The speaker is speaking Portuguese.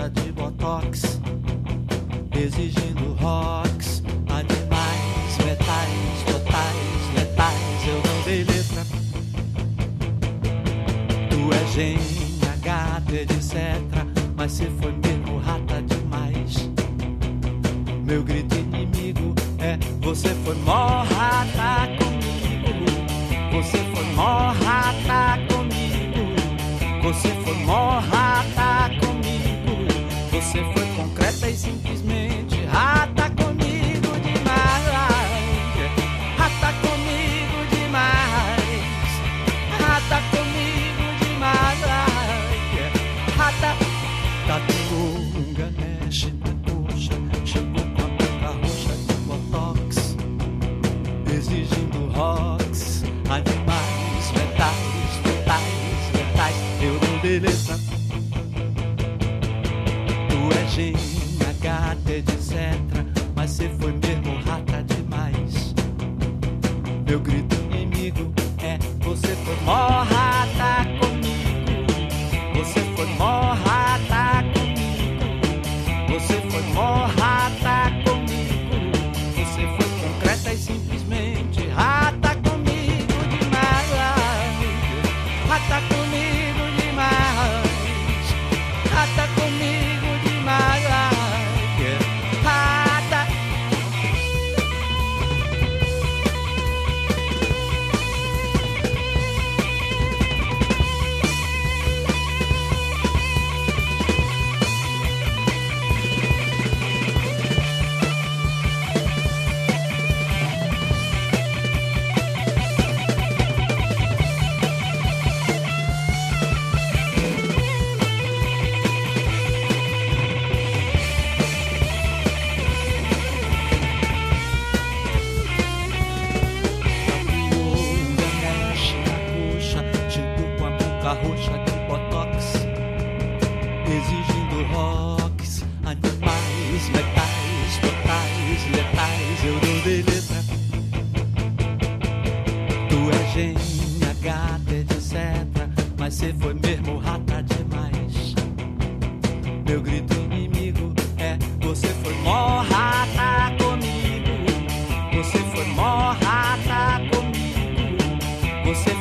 roxa de botox, exigindo rocks, animais, metais, totais, letais. Eu não dei letra. Tu é gênia, gata, etc. Mas cê foi mesmo rata demais. Meu grito inimigo é: você foi mó rata comigo. Você foi mó rata comigo. Você foi mó rata comigo. Você foi concreta e simplesmente rata comigo demais. Rata comigo demais. Rata comigo demais. Rata. Tatuga, mexe na coxa. Chegou com a boca roxa de botox, exigindo rocks, animais, metais, totais, metais. Eu não dei letra. Tu é gênia, gata, etc. Mas cê foi mesmo rata demais. Meu grito inimigo é: você foi mó rata comigo. Você foi mó rata comigo. Você foi mó rata comigo. Você foi concreta e simplesmente rata comigo demais. Rata comigo demais. Rata comigo demais. Rata. Roxa de botox, exigindo rocks, animais, metais, totais, letais. Eu não dei letra. Tu é gênia, gata, etc. Mas cê foi mesmo rata demais. Meu grito inimigo é: você foi mó rata comigo. Você foi mó rata comigo. Você